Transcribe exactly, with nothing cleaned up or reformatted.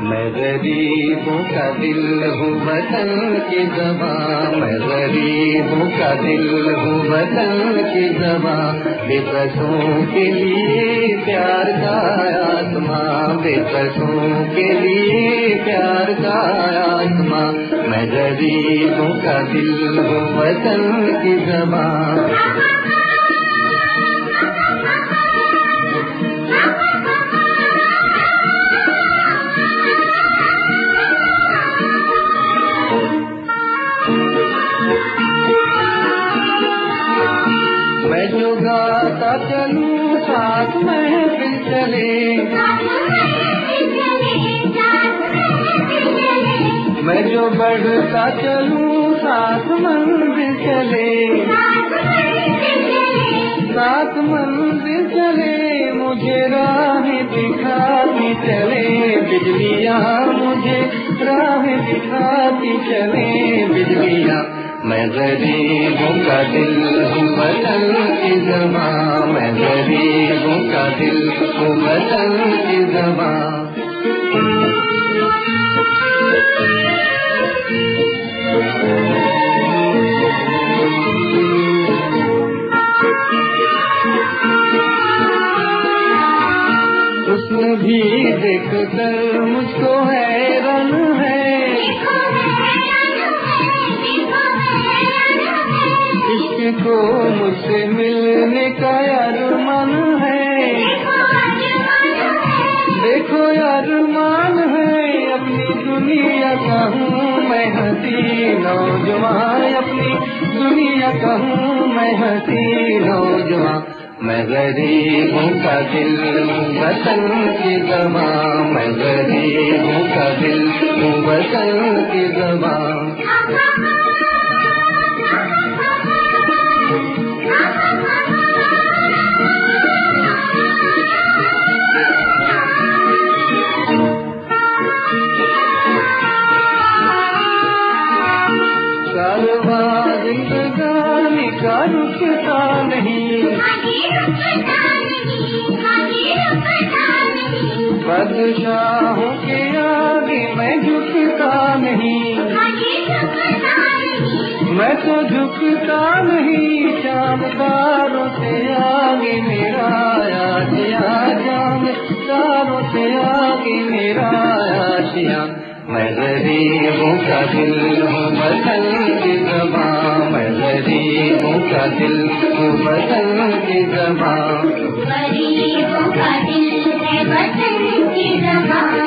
मैं गरीबों का दिल हूँ वतन की ज़बां, मैं गरीबों का दिल हूँ वतन की ज़बां। बेबसों के लिए प्यार का आसमां, बेबसों के लिए प्यार का आसमां। मैं गरीबों का दिल हूँ वतन की ज़बां। मैं जो गाता चलूं साथ महफिल चले, मैं जो बढ़ता चलूं साथ मंजिल चले, साथ मंजिल चले। मुझे राह दिखाती चले बिजलियाँ, मुझे राह दिखाती चले बिजलियाँ। मैं गरीबों का दिल हूँ वतन की ज़बां, मैं गरीबों का दिल हूँ वतन की ज़बां। उसने भी देख कर मुझको हैरान है, इश्क को मुझसे मिलने का अरमान है। देखो अरमान है, अपनी दुनिया का हूँ मैं हंसी नौजवान, अपनी दुनिया का हूँ मैं हंसी नौजवान। मैं गरीबों का दिल हूँ वतन की ज़बां, मैं गरीबों का दिल हूँ वतन की ज़बां। कारवां जिंदगानी का रुकता नहीं, बादशाहों के आगे मैं झुकता नहीं, मैं तो झुकता नहीं। जानदारों से आगे मेरा आशिया, जानदारों से आगे मेरा आशिया। मैं गरीबों का दिल हूँ वतन की ज़बां, मैं गरीबों का दिल हूँ वतन की ज़बां। गरीबों का दिल है वतन की ज़बां।